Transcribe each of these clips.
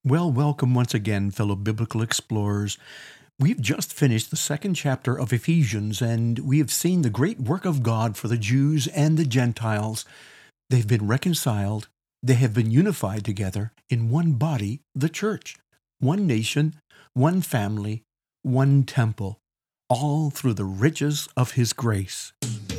Well, welcome once again, fellow biblical explorers. We've just finished the second chapter of Ephesians, and we have seen the great work of God for the Jews and the Gentiles. They've been reconciled, they have been unified together in one body, the church, one nation, one family, one temple, all through the riches of His grace.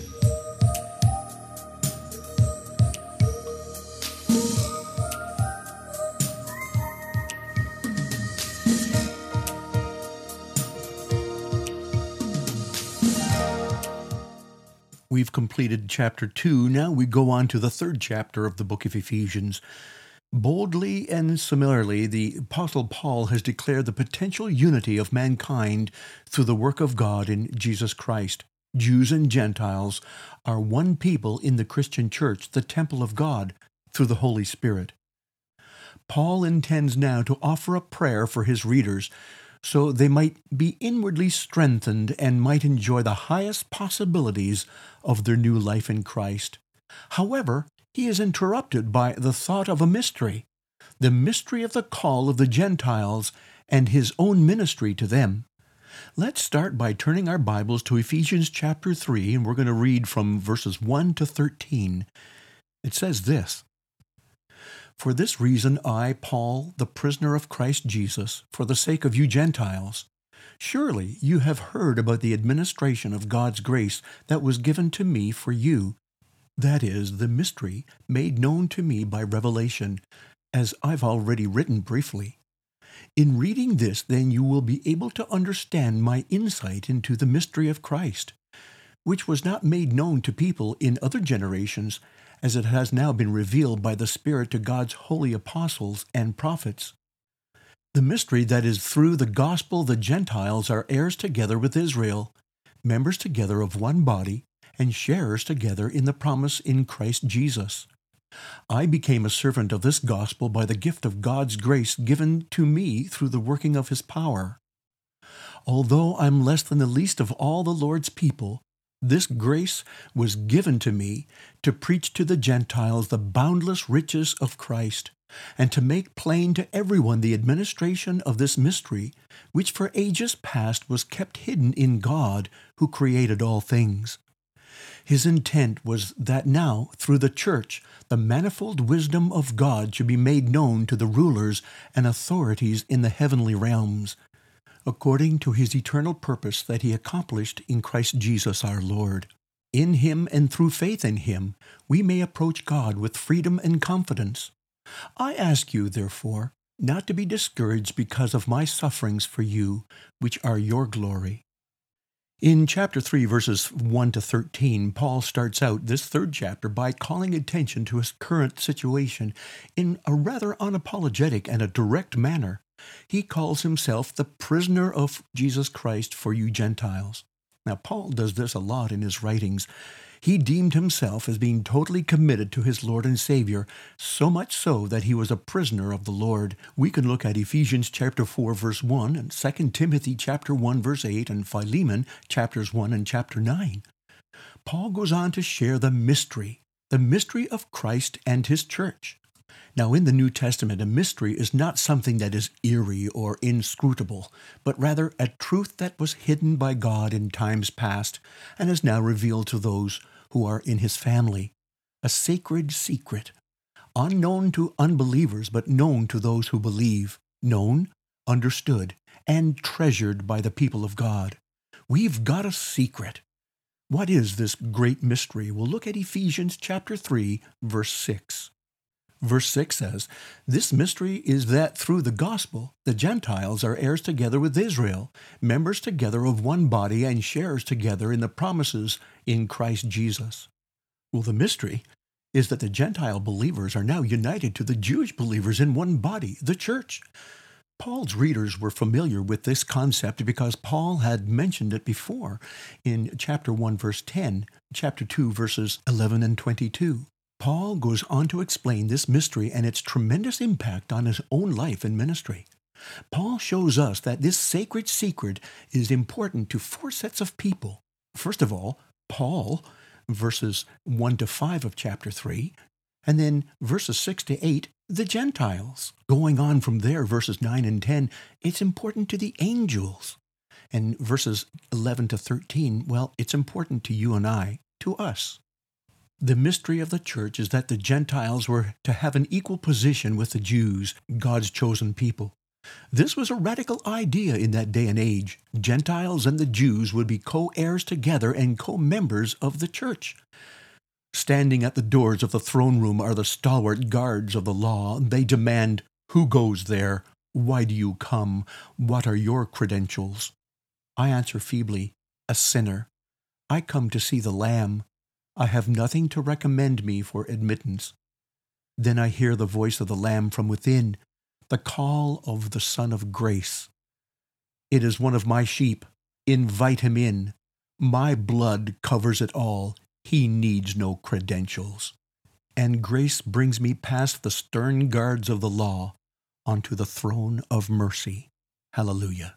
We've completed chapter 2. Now we go on to the third chapter of the book of Ephesians. Boldly and similarly, the Apostle Paul has declared the potential unity of mankind through the work of God in Jesus Christ. Jews and Gentiles are one people in the Christian church, the temple of God, through the Holy Spirit. Paul intends now to offer a prayer for his readers so they might be inwardly strengthened and might enjoy the highest possibilities of their new life in Christ. However, he is interrupted by the thought of a mystery, the mystery of the call of the Gentiles and his own ministry to them. Let's start by turning our Bibles to Ephesians chapter 3, and we're going to read from verses 1 to 13. It says this: "For this reason I, Paul, the prisoner of Christ Jesus, for the sake of you Gentiles, surely you have heard about the administration of God's grace that was given to me for you, that is, the mystery made known to me by revelation, as I've already written briefly. In reading this, then, you will be able to understand my insight into the mystery of Christ, which was not made known to people in other generations, as it has now been revealed by the Spirit to God's holy apostles and prophets. The mystery that is through the gospel the Gentiles are heirs together with Israel, members together of one body, and sharers together in the promise in Christ Jesus. I became a servant of this gospel by the gift of God's grace given to me through the working of His power. Although I'm less than the least of all the Lord's people, this grace was given to me to preach to the Gentiles the boundless riches of Christ, and to make plain to everyone the administration of this mystery, which for ages past was kept hidden in God, who created all things. His intent was that now, through the church, the manifold wisdom of God should be made known to the rulers and authorities in the heavenly realms, according to His eternal purpose that He accomplished in Christ Jesus our Lord. In Him and through faith in Him, we may approach God with freedom and confidence. I ask you, therefore, not to be discouraged because of my sufferings for you, which are your glory." In chapter 3, verses 1 to 13, Paul starts out this third chapter by calling attention to his current situation in a rather unapologetic and a direct manner. He calls himself the prisoner of Jesus Christ for you Gentiles. Now, Paul does this a lot in his writings. He deemed himself as being totally committed to his Lord and Savior, so much so that he was a prisoner of the Lord. We can look at Ephesians chapter 4, verse 1, and 2 Timothy chapter 1, verse 8, and Philemon chapters 1 and chapter 9. Paul goes on to share the mystery of Christ and His church. Now, in the New Testament, a mystery is not something that is eerie or inscrutable, but rather a truth that was hidden by God in times past and is now revealed to those who are in His family. A sacred secret, unknown to unbelievers but known to those who believe, known, understood, and treasured by the people of God. We've got a secret. What is this great mystery? We'll look at Ephesians chapter 3, verse 6. Verse 6 says, "This mystery is that through the gospel the Gentiles are heirs together with Israel, members together of one body, and sharers together in the promises in Christ Jesus." Well, the mystery is that the Gentile believers are now united to the Jewish believers in one body, the church. Paul's readers were familiar with this concept because Paul had mentioned it before in chapter 1, verse 10, chapter 2, verses 11 and 22. Paul goes on to explain this mystery and its tremendous impact on his own life and ministry. Paul shows us that this sacred secret is important to four sets of people. First of all, Paul, verses 1 to 5 of chapter 3, and then verses 6 to 8 The Gentiles. Going on from there, verses 9 and 10, it's important to the angels. And verses 11 to 13, well, it's important to you and I, to us. The mystery of the church is that the Gentiles were to have an equal position with the Jews, God's chosen people. This was a radical idea in that day and age. Gentiles and the Jews would be co-heirs together and co-members of the church. Standing at the doors of the throne room are the stalwart guards of the law. They demand, "Who goes there? Why do you come? What are your credentials?" I answer feebly, "A sinner. I come to see the Lamb. I have nothing to recommend me for admittance." Then I hear the voice of the Lamb from within, the call of the Son of Grace. "It is one of my sheep. Invite him in. My blood covers it all. He needs no credentials." And grace brings me past the stern guards of the law onto the throne of mercy. Hallelujah.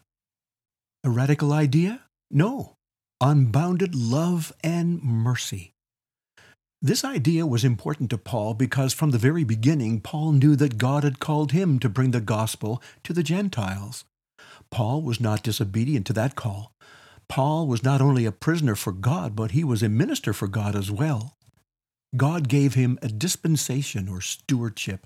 A radical idea? No. Unbounded love and mercy. This idea was important to Paul because from the very beginning, Paul knew that God had called him to bring the gospel to the Gentiles. Paul was not disobedient to that call. Paul was not only a prisoner for God, but he was a minister for God as well. God gave him a dispensation or stewardship,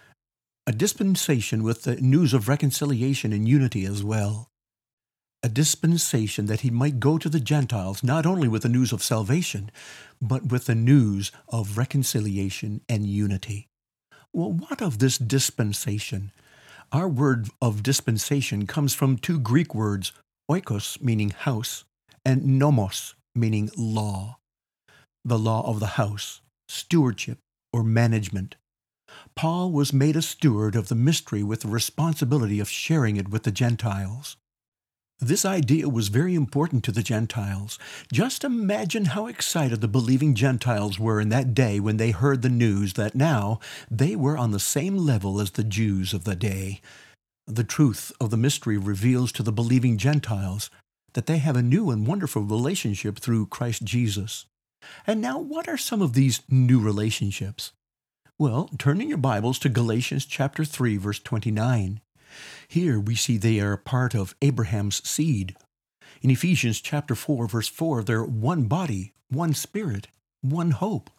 a dispensation with the news of reconciliation and unity as well. A dispensation that he might go to the Gentiles not only with the news of salvation, but with the news of reconciliation and unity. Well, what of this dispensation? Our word of dispensation comes from two Greek words, oikos, meaning house, and nomos, meaning law. The law of the house, stewardship, or management. Paul was made a steward of the mystery with the responsibility of sharing it with the Gentiles. This idea was very important to the Gentiles. Just imagine how excited the believing Gentiles were in that day when they heard the news that now they were on the same level as the Jews of the day. The truth of the mystery reveals to the believing Gentiles that they have a new and wonderful relationship through Christ Jesus. And now, what are some of these new relationships? Well, turn in your Bibles to Galatians chapter 3, verse 29. Here we see they are a part of Abraham's seed. In Ephesians chapter 4, verse 4, they're one body, one spirit, one hope.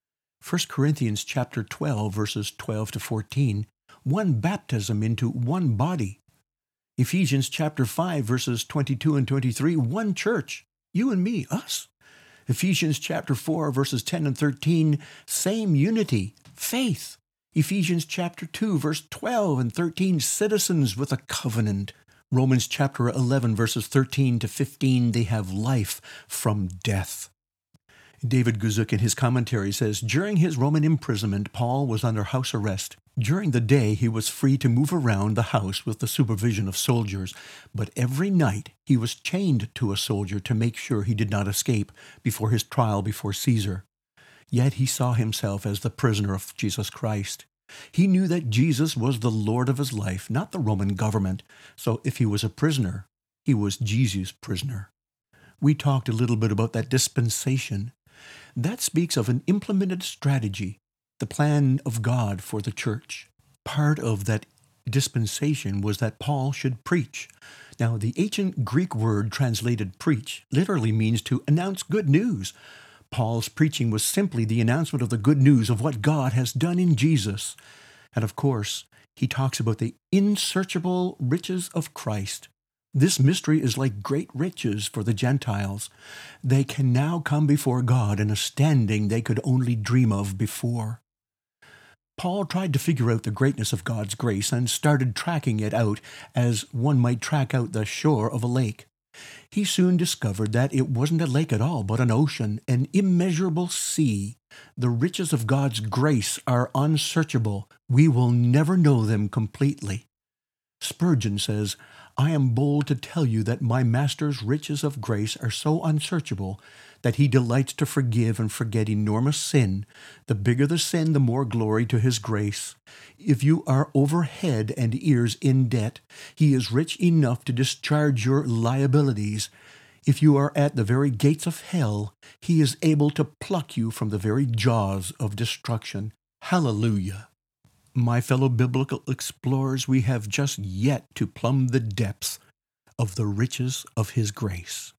1 Corinthians chapter 12, verses 12 to 14, one baptism into one body. Ephesians chapter 5, verses 22 and 23, one church, you and me, us. Ephesians chapter 4, verses 10 and 13, same unity, faith. Ephesians chapter 2, verse 12 and 13, citizens with a covenant. Romans chapter 11, verses 13 to 15, they have life from death. David Guzik in his commentary says, during his Roman imprisonment, Paul was under house arrest. During the day, he was free to move around the house with the supervision of soldiers, but every night he was chained to a soldier to make sure he did not escape before his trial before Caesar. Yet he saw himself as the prisoner of Jesus Christ. He knew that Jesus was the Lord of his life, not the Roman government. So if he was a prisoner, he was Jesus' prisoner. We talked a little bit about that dispensation. That speaks of an implemented strategy, the plan of God for the church. Part of that dispensation was that Paul should preach. Now, the ancient Greek word translated preach literally means to announce good news. Paul's preaching was simply the announcement of the good news of what God has done in Jesus. And of course, he talks about the unsearchable riches of Christ. This mystery is like great riches for the Gentiles. They can now come before God in a standing they could only dream of before. Paul tried to figure out the greatness of God's grace and started tracking it out as one might track out the shore of a lake. He soon discovered that it wasn't a lake at all, but an ocean, an immeasurable sea. The riches of God's grace are unsearchable. We will never know them completely. Spurgeon says, I am bold to tell you that my Master's riches of grace are so unsearchable that he delights to forgive and forget enormous sin. The bigger the sin, the more glory to his grace. If you are over head and ears in debt, he is rich enough to discharge your liabilities. If you are at the very gates of hell, he is able to pluck you from the very jaws of destruction. Hallelujah! My fellow biblical explorers, we have just yet to plumb the depths of the riches of His grace.